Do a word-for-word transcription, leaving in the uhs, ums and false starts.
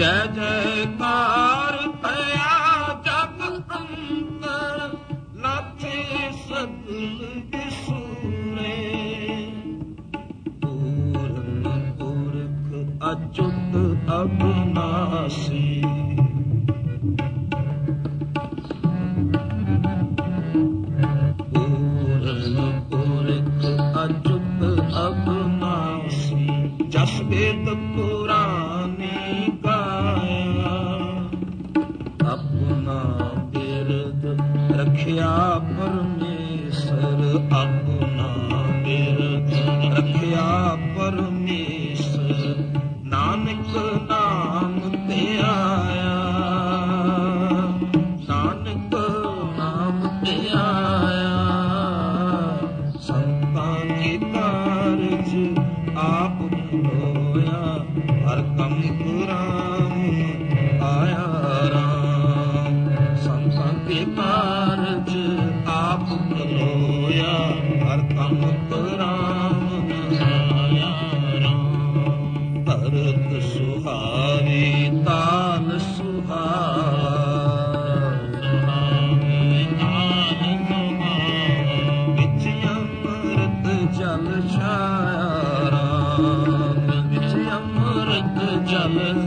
ਜੈ ਜੈਕਾਰ ਭਇਆ ਜਗ ਅੰਦਰ, ਲਾਥੇ ਸਗਲ ਵਿਸੂਰੇ। ਪੂਰਨ ਪੁਰਖ ਅਚੁੱਤ ਅਬਿਨਾਸੀ, ਅਚੁੱਤ ਅਬਿਨਾਸੀ। ਜਸ ਵੇਦ ਪੁਰਾਨੀ ਗਾਇਆ, ਆਪਣਾ ਬਿਰਦ ਰਖਿਆ ਪਰਮੇਸ਼ਰ। ਆਪਣਾ ਬਿਰਦ ਰਖਿਆ ਪਰਮੇਸ਼ਰ, ਨਾਨਕ ਨਾਮ ਤੇ ਆਇਆ। ਨਾਨਕ ਨਾਮ ਤੇ ਆਇਆ, ਸੰਤਾਂ ਕੇ ਕਾਰਜ ਆਪ ਹੋਇਆ। ਹਰ ਕੰਮ ਰਾਮ ਆਇਆ ਰਾਮ, ਸੰਤਾਂ ਕੇ ਕਾਰਜ ਆਪ ਹੋਇਆ। ਹਰ ਕੰਮ ਰਾਮ ਆਇਆ ਰਾਮ। ਭਰਤ ਸੁਹਾਵੀ ਤਾਲ ਸੁਹਾਵਾ, ਜਲ ਛਾਇਆ ਰਾਮ। ਵਿੱਚ ਅੰਮ੍ਰਿਤ ਜਲ